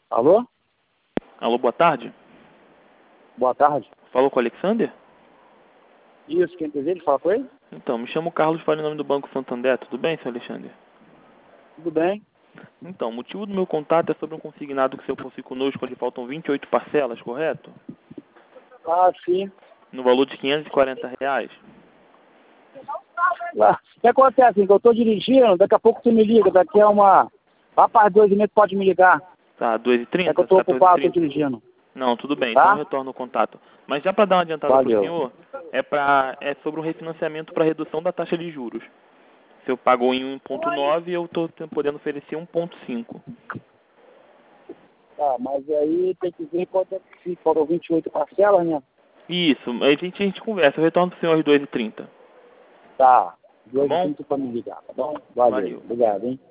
Alô? Alô, boa tarde. Boa tarde. Falou com o Alexander? Isso, quem deseja falar com ele? Então, me chamo Carlos, falo em nome do Banco Santander. Tudo bem, senhor Alexander? Tudo bem? Então, o motivo do meu contato é sobre um consignado que o senhor possui conosco, onde faltam 28 parcelas, correto? Ah, sim. No valor de R$ 540. O que acontece, que eu estou dirigindo, daqui a pouco tu me liga, daqui a uma... Lá para as 2h30 pode me ligar. Tá, 2h30? É que eu estou ocupado, estou 14h30? dirigindo. Não, tudo bem, então eu Tá? retorno o contato. Mas já para dar uma adiantada para o Valeu. senhor, é sobre um refinanciamento para redução da taxa de juros. O senhor pagou em 1,9 e eu estou podendo oferecer 1,5. Tá, mas aí tem que ver quanto é que fica. Foram 28 parcelas, né? Isso, a gente conversa, eu retorno para o senhor às 2h30. Tá. Tá bom? 2h30 para me ligar, tá bom? Valeu. Valeu. Obrigado, hein?